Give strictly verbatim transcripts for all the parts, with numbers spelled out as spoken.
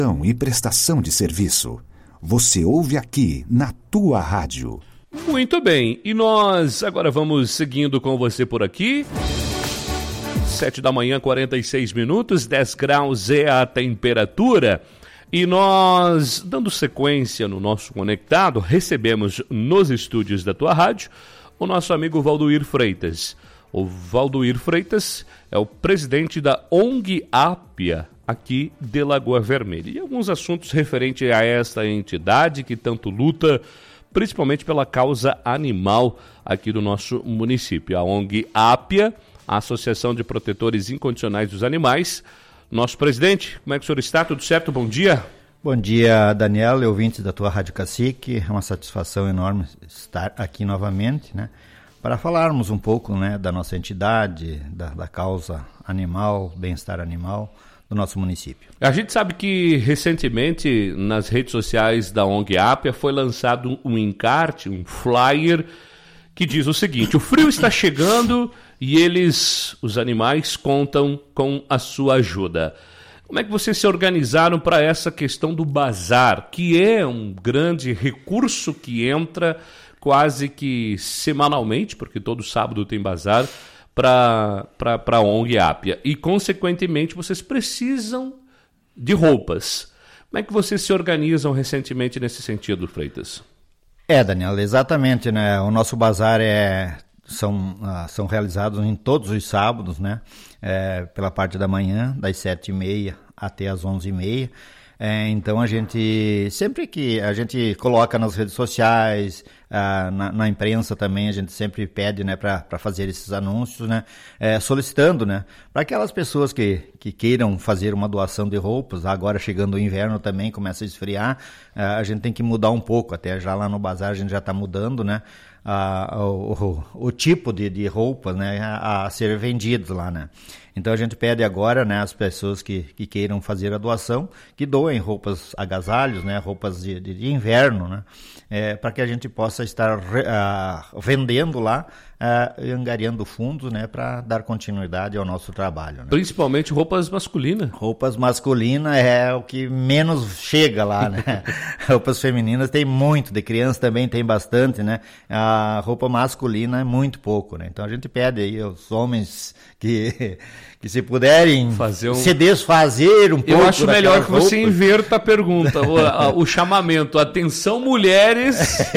E prestação de serviço. Você ouve aqui na tua rádio. Muito bem, e nós agora vamos seguindo com você por aqui. Sete da manhã, quarenta e seis minutos, dez graus é a temperatura. E nós, dando sequência no nosso Conectado, recebemos nos estúdios da tua rádio o nosso amigo Valdoir Freitas. O Valdoir Freitas é o presidente da O N G Ápia, aqui de Lagoa Vermelha. E alguns assuntos referentes a esta entidade que tanto luta, principalmente pela causa animal aqui do nosso município. A O N G Ápia, a Associação de Protetores Incondicionais dos Animais. Nosso presidente, como é que o senhor está? Tudo certo? Bom dia. Bom dia, Daniel e ouvintes da tua Rádio Cacique. É uma satisfação enorme estar aqui novamente, né? Para falarmos um pouco, né, da nossa entidade, da, da causa animal, bem-estar animal do nosso município. A gente sabe que recentemente nas redes sociais da O N G Ápia foi lançado um encarte, um flyer que diz o seguinte: o frio está chegando e eles, os animais, contam com a sua ajuda. Como é que vocês se organizaram para essa questão do bazar, que é um grande recurso que entra quase que semanalmente, porque todo sábado tem bazar, para a O N G Ápia. E, consequentemente, vocês precisam de roupas. Como é que vocês se organizam recentemente nesse sentido, Freitas? É, Daniel, exatamente, né? O nosso bazar é, são, uh, são realizados em todos os sábados, né? É, pela parte da manhã, das sete e meia até as onze e meia. É, então a gente, sempre que a gente coloca nas redes sociais, ah, na, na imprensa também, a gente sempre pede, né, para fazer esses anúncios, né, é, solicitando, né, para aquelas pessoas que, que queiram fazer uma doação de roupas. Agora chegando o inverno também, começa a esfriar, ah, a gente tem que mudar um pouco, até já lá no bazar a gente já está mudando, né, ah, o, o, o tipo de, de roupas, né, a, a ser vendidos lá, né. Então a gente pede agora, né, as pessoas que, que queiram fazer a doação, que doem roupas, agasalhos, né, roupas de, de, de inverno, né, é, para que a gente possa estar uh, vendendo lá uh, e angariando fundos, né, para dar continuidade ao nosso trabalho, né. Principalmente roupas masculinas. Roupas masculinas é o que menos chega lá, né. Roupas femininas tem muito, de criança também tem bastante, né. A roupa masculina é muito pouco, né. Então a gente pede aí aos homens que, que se puderem Fazer um... se desfazer um pouco. Eu acho melhor que roupa. Você inverta a pergunta, o, a, o chamamento. Atenção, mulheres.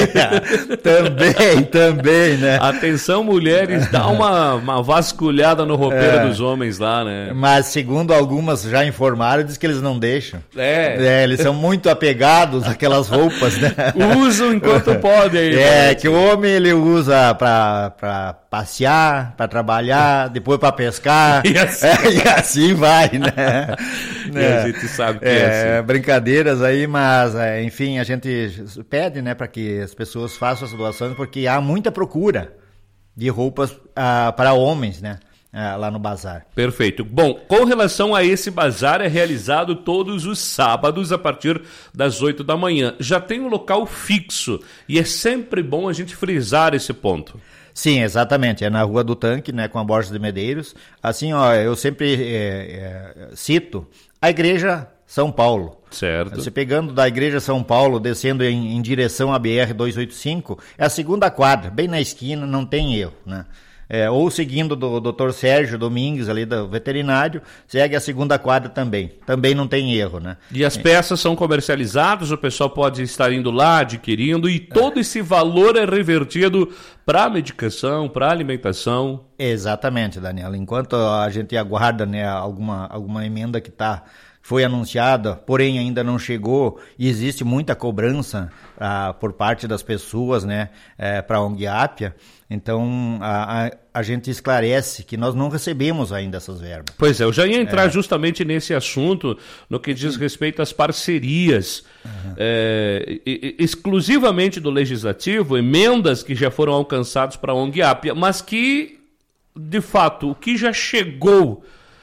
também, também, né? Atenção, mulheres, dá uma, uma vasculhada no roupeiro é, dos homens lá, né? Mas segundo algumas já informaram, diz que eles não deixam. É. é eles são muito apegados àquelas roupas, né? Usam enquanto podem. Aí, é, né? Que o homem ele usa para para passear, para trabalhar, depois para pescar. E assim, é, e assim vai, né? E é, a gente sabe que é, é assim. Brincadeiras aí, mas é, enfim, a gente pede, né, para que as pessoas façam as doações, porque há muita procura de roupas ah, para homens, né? Ah, lá no bazar. Perfeito. Bom, com relação a esse bazar, é realizado todos os sábados a partir das oito da manhã. Já tem um local fixo e é sempre bom a gente frisar esse ponto. Sim, exatamente. É na Rua do Tanque, né, com a Borges de Medeiros. Assim, ó, eu sempre é, é, cito a Igreja São Paulo. Certo. Você pegando da Igreja São Paulo, descendo em, em direção à B R duzentos e oitenta e cinco, é a segunda quadra, bem na esquina, não tem erro, né? É, ou seguindo do doutor Sérgio Domingues, ali do veterinário, segue a segunda quadra também. Também não tem erro, né? E as peças são comercializadas, o pessoal pode estar indo lá, adquirindo, e todo esse valor é revertido para a medicação, para a alimentação. Exatamente, Daniela. Enquanto a gente aguarda, né, alguma, alguma emenda que está... foi anunciada, porém ainda não chegou, e existe muita cobrança ah, por parte das pessoas, né, é, para a O N G Ápia. Então a, a, a gente esclarece que nós não recebemos ainda essas verbas. Pois é, eu já ia entrar é. justamente nesse assunto, no que diz respeito às parcerias, uhum. é, exclusivamente do Legislativo, emendas que já foram alcançadas para a O N G Ápia, mas que, de fato, o que já chegou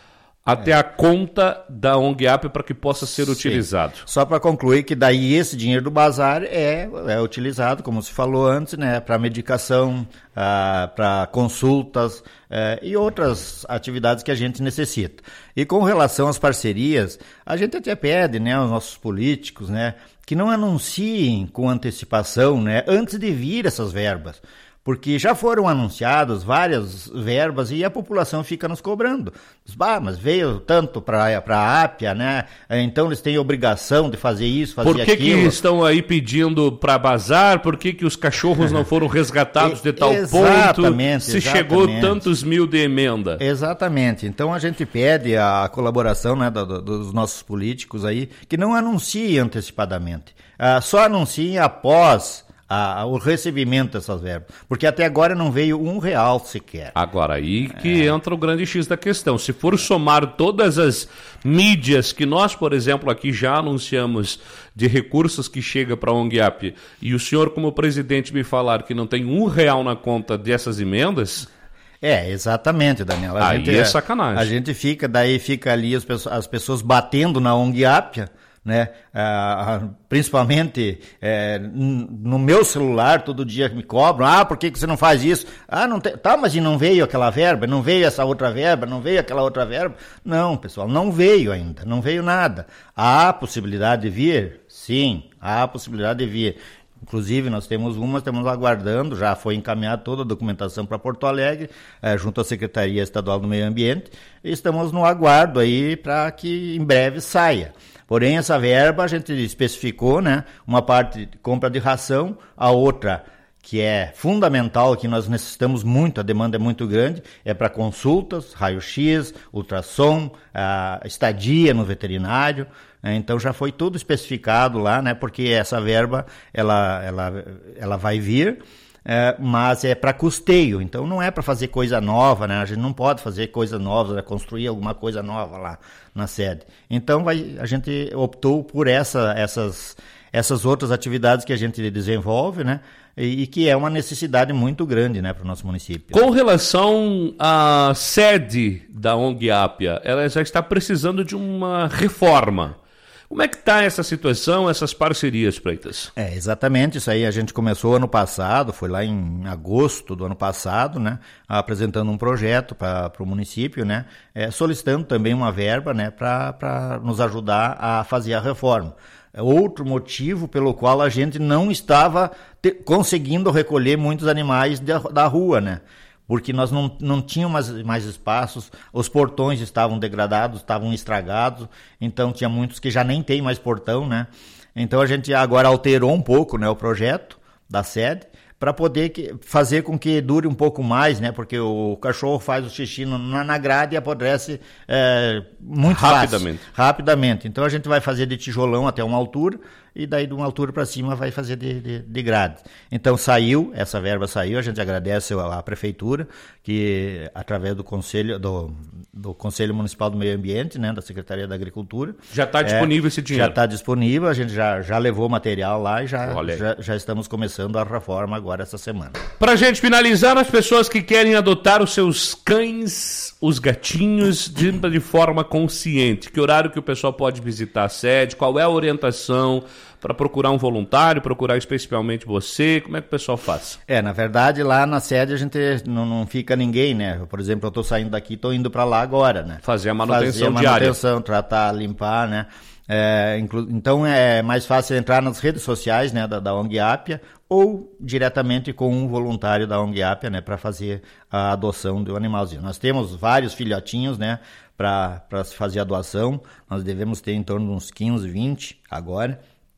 até é. a conta da ONGAP para que possa ser Sim. utilizado. Só para concluir que daí esse dinheiro do bazar é, é utilizado, como se falou antes, né, para medicação, ah, para consultas eh, e outras atividades que a gente necessita. E com relação às parcerias, a gente até pede, né, aos nossos políticos, né, que não anunciem com antecipação, né, antes de vir essas verbas. Porque já foram anunciadas várias verbas e a população fica nos cobrando. Ah, mas veio tanto para a Ápia, né? Então eles têm obrigação de fazer isso, fazer aquilo. Por que que estão aí pedindo para bazar? Por que que os cachorros não foram resgatados de tal exatamente, ponto? Se exatamente. chegou tantos mil de emenda. Exatamente. Então a gente pede a colaboração, né, do, do, dos nossos políticos aí, que não anunciem antecipadamente. Ah, só anunciem após A, o recebimento dessas verbas, porque até agora não veio um real sequer. Agora, aí que é. entra o grande X da questão. Se for somar todas as mídias que nós, por exemplo, aqui já anunciamos de recursos que chega para a ONGAP, e o senhor, como presidente, me falar que não tem um real na conta dessas emendas... É, exatamente, Daniel. A aí gente, é sacanagem. A gente fica, daí fica ali as pessoas, as pessoas batendo na ONGAP, né? Ah, principalmente é, no meu celular, todo dia me cobram, ah, por que que você não faz isso? Ah, não tem, tá, mas e não veio aquela verba, não veio essa outra verba, não veio aquela outra verba? Não, pessoal, não veio ainda, não veio nada. Há possibilidade de vir? Sim, há possibilidade de vir. Inclusive, nós temos uma, estamos aguardando, já foi encaminhada toda a documentação para Porto Alegre, é, junto à Secretaria Estadual do Meio Ambiente, e estamos no aguardo aí para que em breve saia. Porém, essa verba a gente especificou, né? Uma parte de compra de ração, a outra, que é fundamental, que nós necessitamos muito, a demanda é muito grande, é para consultas, raio-x, ultrassom, a estadia no veterinário. Né? Então já foi tudo especificado lá, né? Porque essa verba ela, ela, ela vai vir. É, mas é para custeio, então não é para fazer coisa nova, né? A gente não pode fazer coisa nova, né? Construir alguma coisa nova lá na sede. Então vai, a gente optou por essa, essas, essas outras atividades que a gente desenvolve, né? E, e que é uma necessidade muito grande, né, para o nosso município. Com relação à sede da ONGAP, ela já está precisando de uma reforma. Como é que está essa situação, essas parcerias, Freitas? É, exatamente, isso aí a gente começou ano passado, foi lá em agosto do ano passado, né, apresentando um projeto para o município, né, é, solicitando também uma verba, né, para nos ajudar a fazer a reforma. É outro motivo pelo qual a gente não estava te, conseguindo recolher muitos animais da, da rua, né? Porque nós não, não tínhamos mais, mais espaços, os portões estavam degradados, estavam estragados, então tinha muitos que já nem tem mais portão, né? Então a gente agora alterou um pouco, né, o projeto da sede, para poder que, fazer com que dure um pouco mais, né? Porque o cachorro faz o xixi na, na grade e apodrece é, muito rapidamente. fácil. Rapidamente. Então a gente vai fazer de tijolão até uma altura, e daí de uma altura para cima vai fazer de, de, de grade. Então saiu, essa verba saiu, a gente agradece à, à Prefeitura, que através do Conselho, do, do Conselho Municipal do Meio Ambiente, né, da Secretaria da Agricultura. Já está disponível é, esse dinheiro? Já está disponível, a gente já, já levou material lá e já, já, já estamos começando a reforma agora essa semana. Para a gente finalizar, as pessoas que querem adotar os seus cães, os gatinhos, de, de forma consciente, que horário que o pessoal pode visitar a sede, qual é a orientação para procurar um voluntário, procurar especialmente você, como é que o pessoal faz? É, na verdade, lá na sede a gente não, não fica ninguém, né? Por exemplo, eu estou saindo daqui, estou indo para lá agora, né? Fazer a manutenção Fazer a diária. manutenção, tratar, limpar, né? É, inclu... Então é mais fácil entrar nas redes sociais, né, da, da ONGAP ou diretamente com um voluntário da ONGAP, né, para fazer a adoção do animalzinho. Nós temos vários filhotinhos, né, para se fazer a doação, nós devemos ter em torno de uns quinze, vinte agora.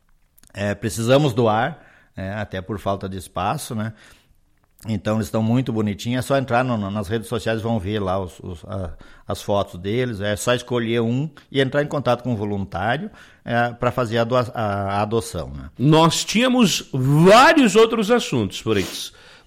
É, precisamos doar, é, até por falta de espaço, né? Então eles estão muito bonitinhos, é só entrar no, nas redes sociais, vão ver lá os, os, a, as fotos deles, é só escolher um e entrar em contato com o voluntário é, para fazer a, doa, a, a adoção, né? Nós tínhamos vários outros assuntos por isso,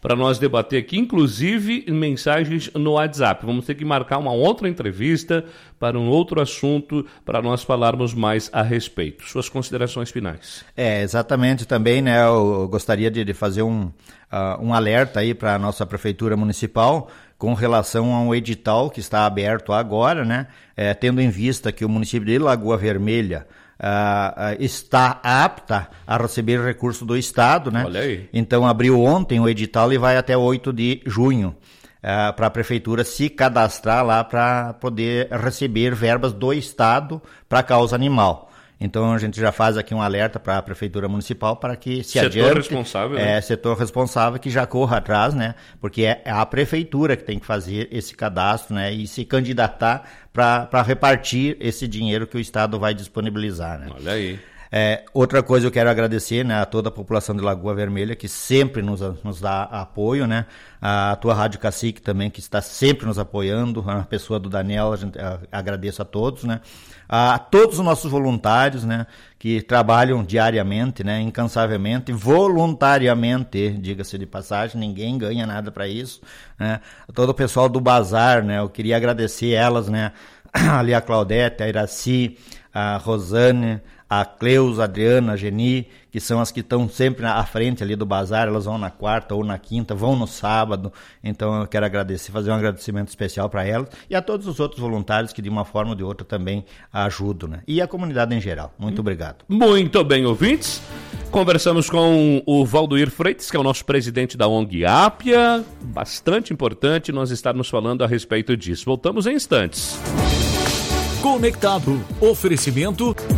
para nós debater aqui, inclusive mensagens no WhatsApp. Vamos ter que marcar uma outra entrevista para um outro assunto, para nós falarmos mais a respeito. Suas considerações finais. É, exatamente também, né? Eu gostaria de, de fazer um, uh, um alerta aí para a nossa Prefeitura Municipal com relação ao edital que está aberto agora, né? É, tendo em vista que o município de Lagoa Vermelha Uh, uh, está apta a receber recurso do Estado, né? Olha aí. Então abriu ontem o edital e vai até oito de junho uh, para a Prefeitura se cadastrar lá para poder receber verbas do Estado para causa animal. Então a gente já faz aqui um alerta para a Prefeitura Municipal para que se setor adiante. responsável, é, né? Setor responsável que já corra atrás, né? Porque é a Prefeitura que tem que fazer esse cadastro, né? E se candidatar para repartir esse dinheiro que o Estado vai disponibilizar, né? Olha aí. É, outra coisa eu quero agradecer, né, a toda a população de Lagoa Vermelha que sempre nos, nos dá apoio, né? A tua Rádio Cacique também que está sempre nos apoiando, a pessoa do Daniel, a gente, a, agradeço a todos, né? A todos os nossos voluntários, né, que trabalham diariamente, né, incansavelmente, voluntariamente, diga-se de passagem, ninguém ganha nada para isso, né? Todo o pessoal do bazar, né, eu queria agradecer elas, né, ali a Claudete, a Iraci, a Rosane, a Cleusa, a Adriana, a Geni, que são as que estão sempre à frente ali do bazar, elas vão na quarta ou na quinta, vão no sábado, então eu quero agradecer, fazer um agradecimento especial para elas e a todos os outros voluntários que de uma forma ou de outra também ajudam, né? E a comunidade em geral. Muito obrigado. Muito bem, ouvintes. Conversamos com o Valdoir Freitas, que é o nosso presidente da O N G Ápia, bastante importante nós estarmos falando a respeito disso. Voltamos em instantes. Conectado. Oferecimento